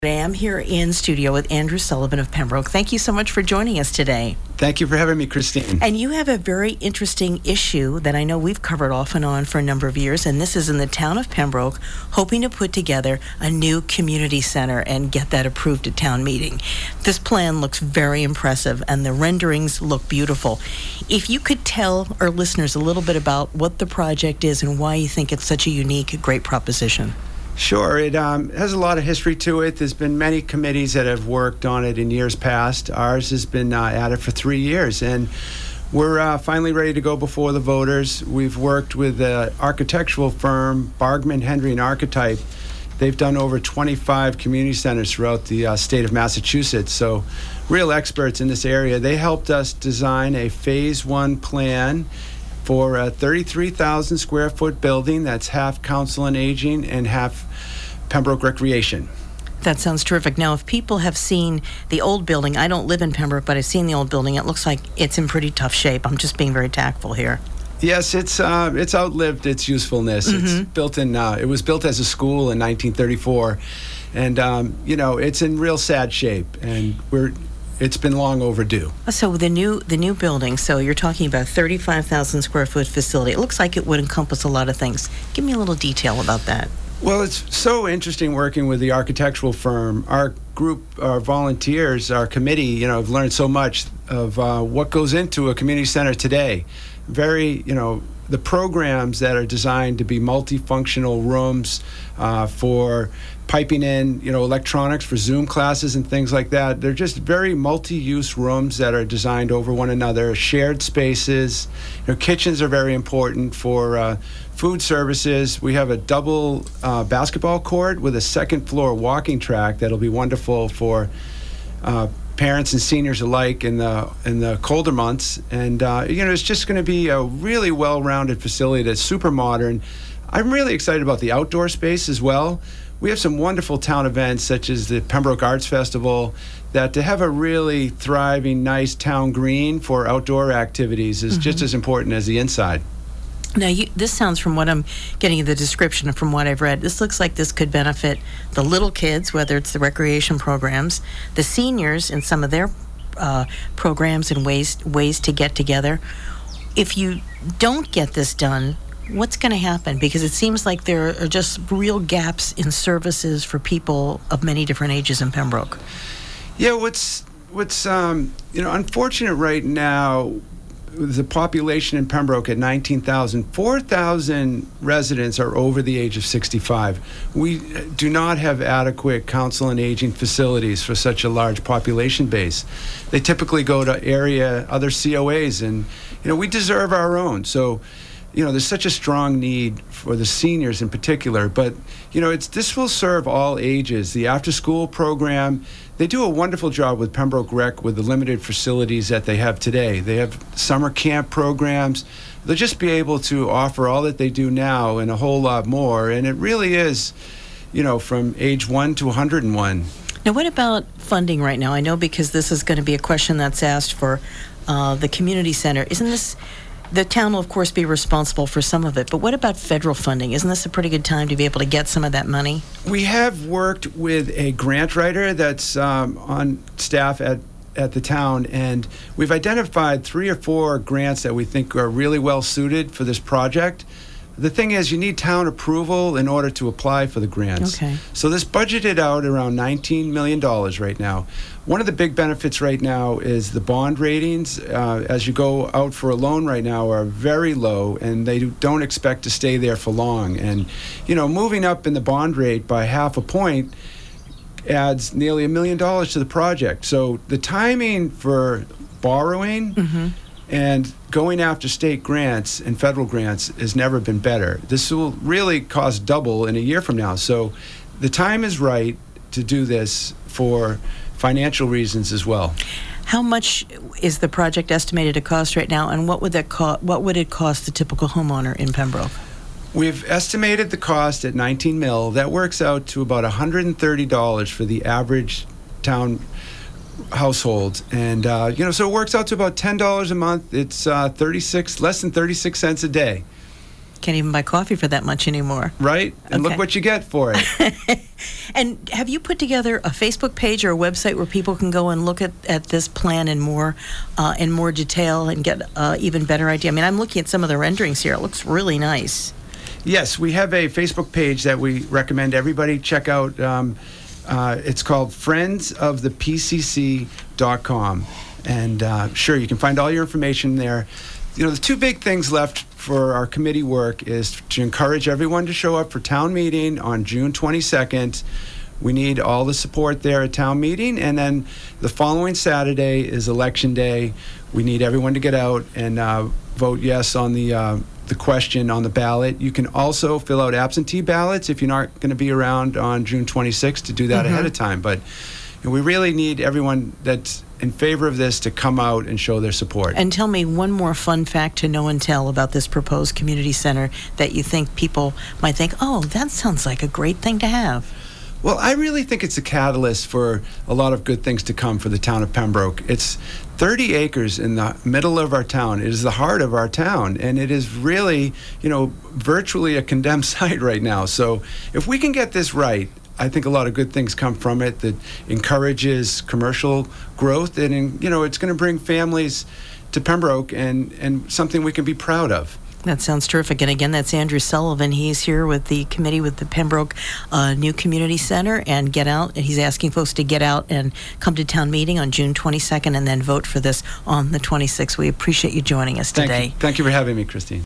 I'm here in studio with Andrew Sullivan of Pembroke. Thank you so much for joining us today. Thank you for having me, Christine. And you have a very interesting issue that I know we've covered off and on for a number of years, and this is in the town of Pembroke, hoping to put together a new community center and get that approved at town meeting. This plan looks very impressive, and the renderings look beautiful. If you could tell our listeners a little bit about what the project is and why you think it's such a unique, great proposition. Sure. It has a lot of history to it. There's been many committees that have worked on it in years past. Ours has been at it for 3 years, and we're finally ready to go before the voters. We've worked with the architectural firm Bargmann, Henry & Archetype. They've done over 25 community centers throughout the state of Massachusetts, so real experts in this area. They helped us design a Phase 1 plan for a 33,000 square foot building that's half council on aging and half Pembroke Recreation. That sounds terrific. Now, if people have seen the old building, I don't live in Pembroke, but I've seen the old building. It looks like it's in pretty tough shape. I'm just being very tactful here. Yes, it's outlived its usefulness. It's built in. It was built as a school in 1934, and it's in real sad shape. And it's been long overdue. So the new building, so you're talking about 35,000 square foot facility. It looks like it would encompass a lot of things. Give me a little detail about that. Well, it's so interesting working with the architectural firm. Our group, our volunteers, our committee, have learned so much of what goes into a community center today. The programs that are designed to be multifunctional rooms for piping in, electronics for Zoom classes and things like that. They're just very multi-use rooms that are designed over one another, shared spaces. Kitchens are very important for food services. We have a double basketball court with a second floor walking track that'll be wonderful for parents and seniors alike in the colder months, and it's just going to be a really well-rounded facility that's super modern. I'm really excited about the outdoor space as well. We have some wonderful town events such as the Pembroke Arts Festival, that to have a really thriving, nice town green for outdoor activities is just as important as the inside. Now, this sounds, from what I'm getting in the description and from what I've read, this looks like this could benefit the little kids, whether it's the recreation programs, the seniors in some of their programs and ways to get together. If you don't get this done, what's going to happen? Because it seems like there are just real gaps in services for people of many different ages in Pembroke. Yeah, what's unfortunate right now, the population in Pembroke at 19,000, 4,000 residents are over the age of 65. We do not have adequate council on aging facilities for such a large population base. They typically go to other COAs, and we deserve our own. So there's such a strong need for the seniors in particular, but this will serve all ages. The after-school program, they do a wonderful job with Pembroke Rec with the limited facilities that they have today. They have summer camp programs. They'll just be able to offer all that they do now and a whole lot more, and it really is, from age 1 to 101. Now, what about funding right now? I know, because this is going to be a question that's asked for the community center. The town will, of course, be responsible for some of it, but what about federal funding? Isn't this a pretty good time to be able to get some of that money? We have worked with a grant writer that's on staff at the town, and we've identified 3 or 4 grants that we think are really well suited for this project. The thing is, you need town approval in order to apply for the grants. Okay. So this budgeted out around $19 million right now. One of the big benefits right now is the bond ratings, as you go out for a loan right now, are very low, and they don't expect to stay there for long. And, moving up in the bond rate by half a point adds nearly $1 million to the project. So the timing for borrowing and going after state grants and federal grants has never been better. This will really cost double in a year from now. So the time is right to do this for financial reasons as well. How much is the project estimated to cost right now, and what would it cost the typical homeowner in Pembroke? We've estimated the cost at $19 million. That works out to about $130 for the average town household, and so it works out to about $10 a month. It's less than 36 cents a day. Can't even buy coffee for that much anymore. Right? And look Okay. what you get for it. And have you put together a Facebook page or a website where people can go and look at this plan in more detail and get even better idea? I mean, I'm looking at some of the renderings here. It looks really nice. Yes, we have a Facebook page that we recommend everybody check out. It's called friendsofthepcc.com. And sure, you can find all your information there. You know, the two big things left for our committee work is to encourage everyone to show up for town meeting on June 22nd. We need all the support there at town meeting. And then the following Saturday is election day. We need everyone to get out and vote yes on the question on the ballot. You can also fill out absentee ballots if you're not going to be around on June 26th to do that ahead of time. But we really need everyone that's in favor of this to come out and show their support. And tell me one more fun fact to know and tell about this proposed community center that you think people might think, oh, that sounds like a great thing to have. Well, I really think it's a catalyst for a lot of good things to come for the town of Pembroke. It's 30 acres in the middle of our town. It is the heart of our town, and it is really, virtually a condemned site right now. So if we can get this right, I think a lot of good things come from it that encourages commercial growth, and it's going to bring families to Pembroke and something we can be proud of. That sounds terrific. And again, that's Andrew Sullivan. He's here with the committee with the Pembroke New Community Center, and get out. And he's asking folks to get out and come to town meeting on June 22nd and then vote for this on the 26th. We appreciate you joining us today. Thank you for having me, Christine.